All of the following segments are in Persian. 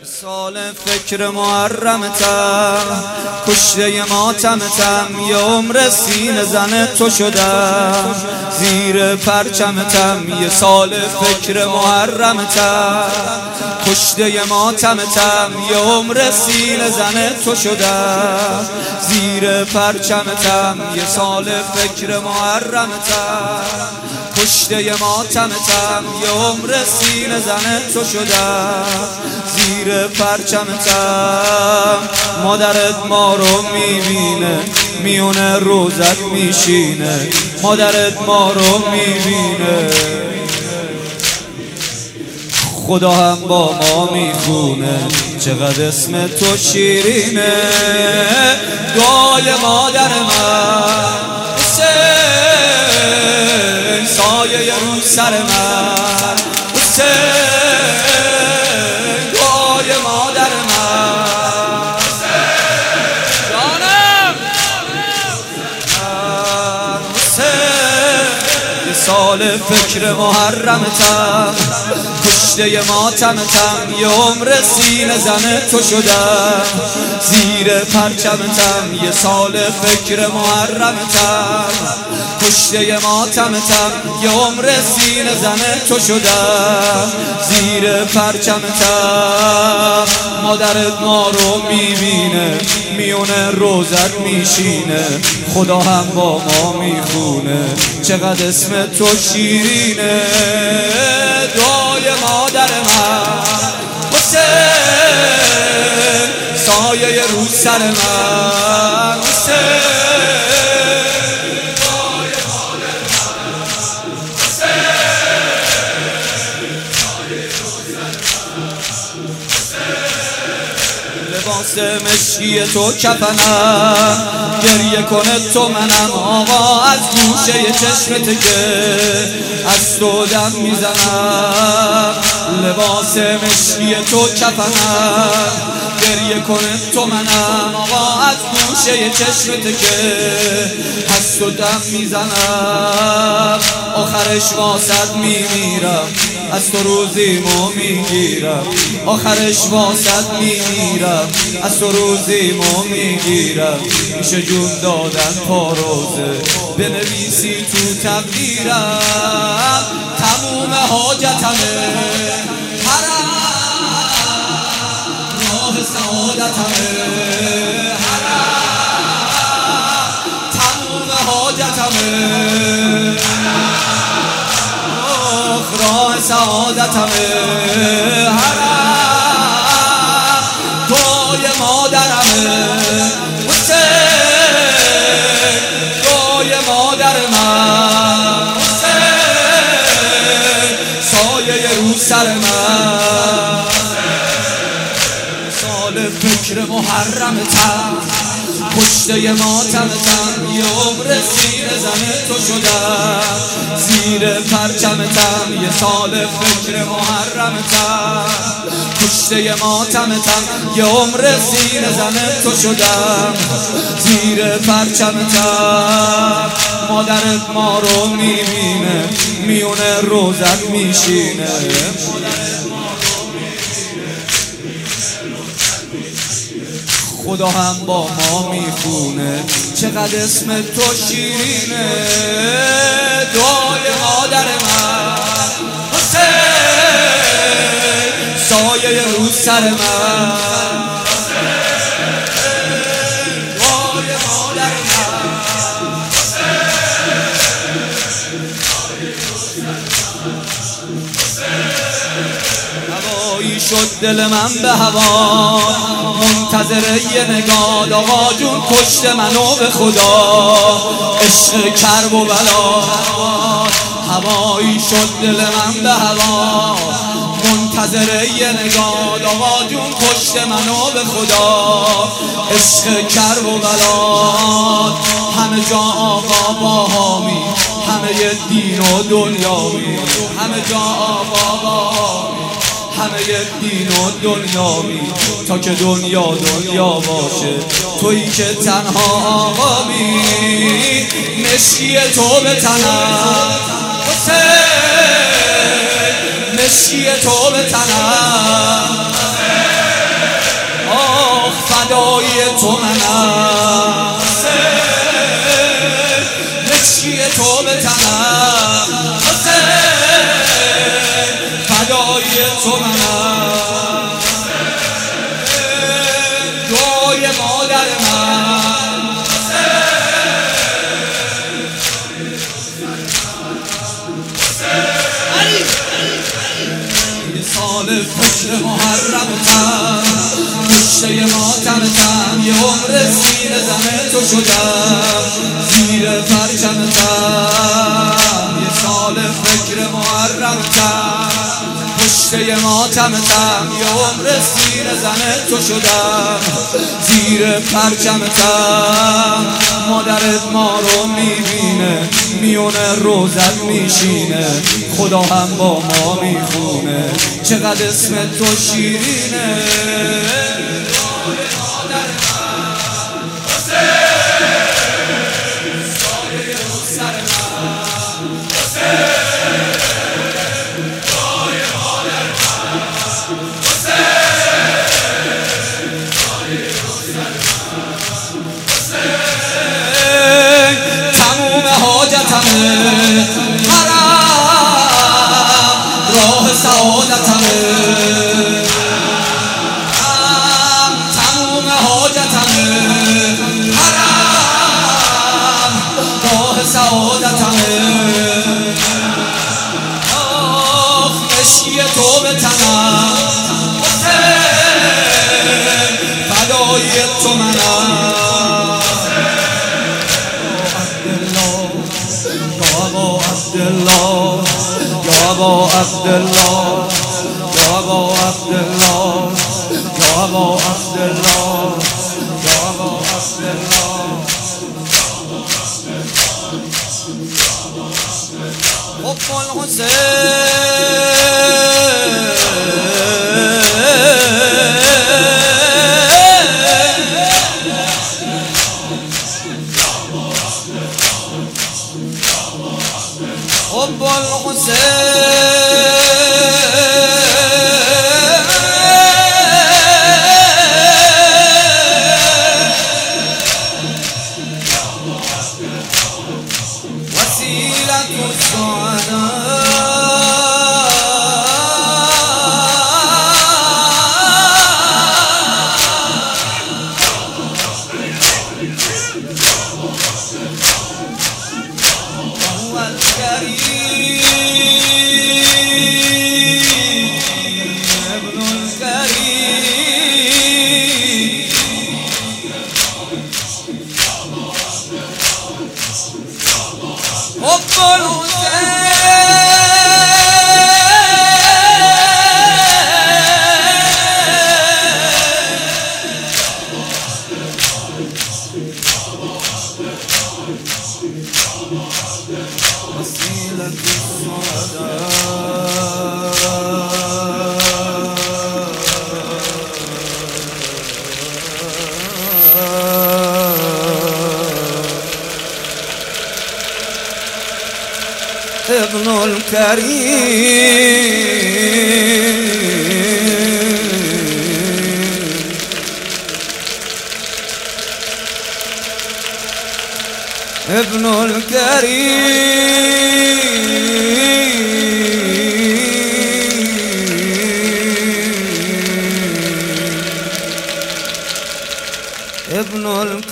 سال فکر محرمتم، کشته ماتمتم، یه عمر سینه زن تو شدم، زیر پرچمتم. یه سال فکر محرمتم، کشته ماتمتم، یه عمر سینه زن تو شدم، زیر پرچمتم. یه سال فکر محرمتم، کشته ماتمتم، یه عمر سینه زن تو شدم، زیر پرچمتم. مادرت ما رو میبینه، میونه روزت میشینه، مادرت ما رو میبینه، خدا هم با ما میخونه، چقدر اسم تو شیرینه. دعای مادر من حسین، سایه رو سر من حسین، دعای مادر من جانم حسین. یه سال فکر محرمتم، کشته ماتمتم، یه عمر سینه زن تو شدم، زیر پرچمتم. یه سال فکر محرمتم، کشته ماتمتم، یه عمر سینه زن تو شدم، زیر پرچمتم. مادرت ما رو میبینه، میونه روزت میشینه، خدا هم با ما میخونه، چقدر اسم تو شیرینه. دعای مادر من حسین، سایه رو سر من حسین، دعای مادر من حسین، سایه رو سر من حسین. لباس مشکی تو کفنم، گریه کنه تو منم، آقا از گوشه چشمت که از تو دم میزنم. لباس مشکی تو کفنم، گریه کنه تو منم، آقا از گوشه چشمت که از تو دم میزنم. آخرش واسد میمیرم، از تو روزیمو میگیرم، آخرش واسد میمیرم، از تو روزیمو میگیرم. میشه جون دادن تا روزه، بنویسی تو تقدیرم، تموم حاجتمه حرم، راه سعادتمه حرم، تموم حاجتمه راه سعادتمه حرم. دعای مادرمه حسین، دعای مادر من حسین، سایه رو سر من. سال فکر محرمتم، کشته ماتمتم، یه عمر سینه زن تو شدم، زیر پرچمتم. یه سال فکر محرمتم، کشته ماتمتم، یه عمر سینه زن تو شدم، زیر پرچمتم. مادرت ما رو میبینه، میونه روزت میشینه، خدا هم با ما میخونه، چقدر اسم تو شیرینه. دعای مادر من حسین، سایه رو سر من حسین، دعای مادر من حسین، سایه رو سر من حسین. هوایی شد دل من به هوا، منتظر یه نگاه، آقا جون پشت منو به خدا، عشق کرب و بلا. هوایی شد دل من به هوا، منتظر یه نگاه، آقا جون پشت منو به خدا، عشق کرب و بلا. همه جا آقا با حامی، همه دین و دنیاوی، همه جا آقا با حامی، همه دین و دنیاوی، تا که دنیا دنیا باشه، تویی که تنها آقامی. مشکی تو به تنم حسین، مشکی تو به تنم تو منم، مشکی تو به تنم، فدای تو منم، دعای مادر من. یه سال فکر محرمتم، کشته ماتمتم، یه عمر زیر زن تو شدم، زیر پرچمتم. یه سال فکر محرمتم، کشته ماتمتم، یه عمر زیر زن تو شدم، زیر پرچمتم. مادرت ما رو میبینه، میونه روزت میشینه، خدا هم با ما میخونه، چقدر اسم تو شیرینه. تموم حاجتمه حرم، راه سعادتمه، تموم حاجتمه حرم، راه سعادتمه. آخ مشکی تو به تنم، فدای تو منم. یا ابا عبدالله، یا ابا عبدالله، یا ابا عبدالله، یا ابا عبدالله. حب الحسین، حب الحسین، وسیلة هو الكريم، ابن الكريم. حب وسيلة السعداء، ابن الكريم، ابن الكريم، ابن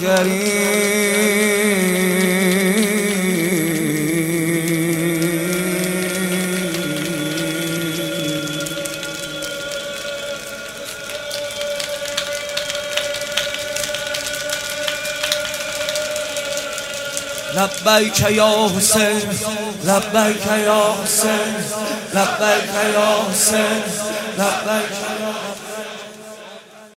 لبیک یا حسین، لبیک یا حسین، لبیک یا حسین، لبیک یا